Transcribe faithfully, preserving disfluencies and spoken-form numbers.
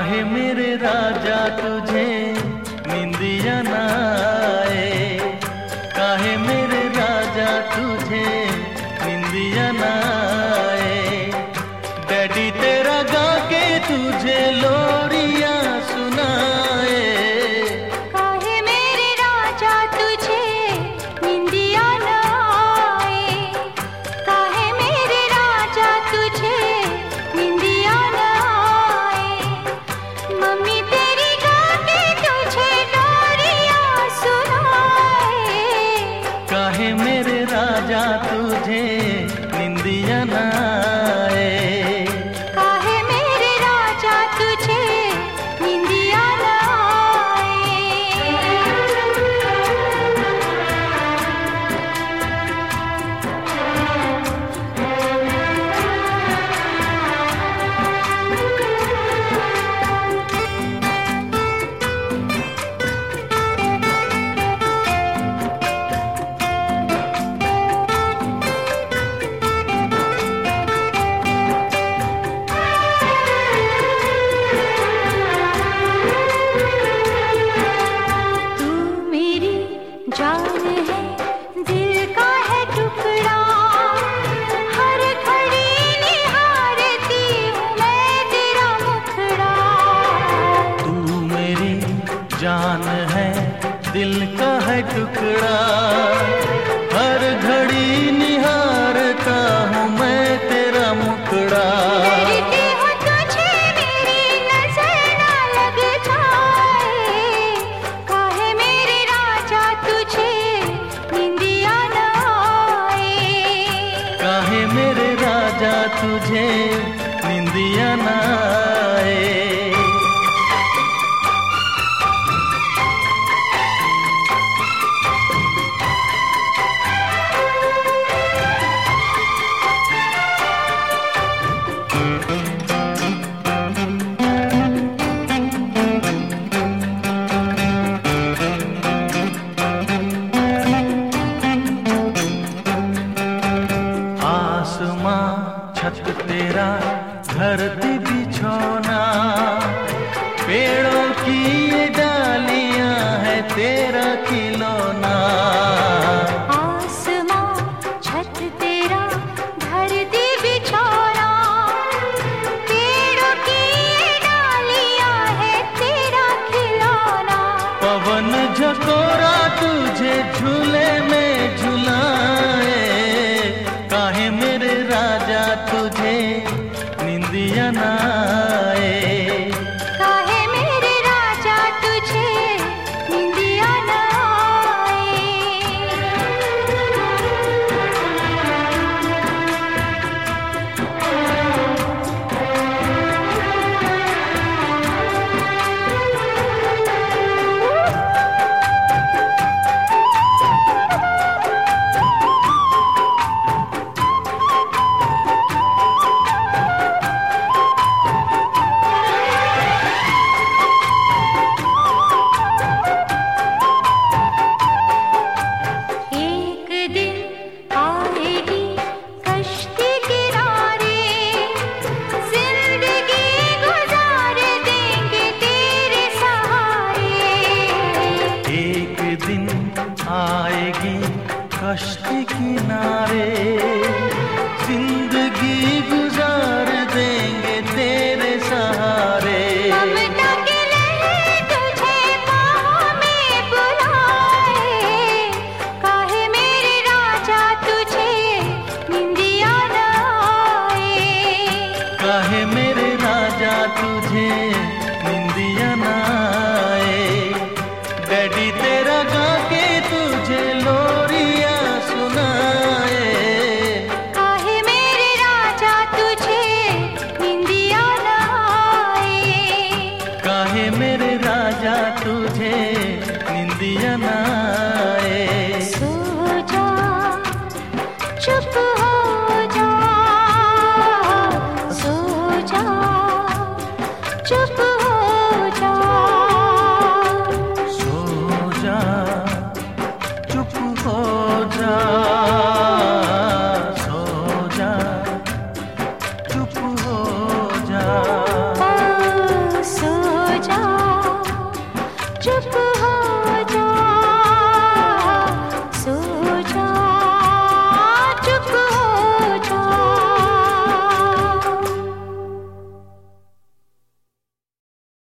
काहे मेरे राजा तुझे निंदिया ना आए, काहे मेरे राजा तुझे निंदिया ना आए। डैडी तेरा गा के तुझे लोरिया सुनाए, काहे मेरे राजा तुझे निंदिया ना आए, काहे मेरे राजा तुझे निंदिया ना आए। मम्मी तेरी गा के तुझे लोरिया सुनाए, काहे मेरे राजा तुझे निंदिया ना आए। काहे मेरे राजा तुझे निंदिया ना जान है, दिल का है टुकड़ा, हर घड़ी निहारती हूँ मैं तेरा मुखड़ा। तू मेरी जान है, दिल का है टुकड़ा, हर घड़ी निहारता हूँ मैं तेरा मुखड़ा। डरती हूँ तुझे मेरी नजर ना लग जाए, काहे मेरे राजा तुझे निंदिया ना आए। काहे मेरे राजा तुझे निंदिया ना आए। आसमां छत तेरा, धरती बिछौना, पेड़ों की ये डालियां है तेरा खिलौना। आसमां छत तेरा, धरती बिछौना, पेड़ों की डालियां है तेरा खिलौना। पवन झकोरा तुझे झूले में झुलाए, काहे मेरे राजा तुझे निंदिया ना आए। काहे मेरे राजा तुझे निंदिया ना एक दिन आएगी कश्ती किनारे, जिंदगी गुजार देंगे तेरे सहारे। एक दिन आएगी कश्ती किनारे, जिंदगी गुजार देंगे तेरे सहारे। ममता के लहर तुझे बाहों में बुलाए, काहे मेरे राजा तुझे निंदिया ना आए। काहे मेरे राजा तुझे निंदिया ना आए। डैडी तेरा गा के तुझे लोरिया सुनाए, काहे मेरे राजा चुप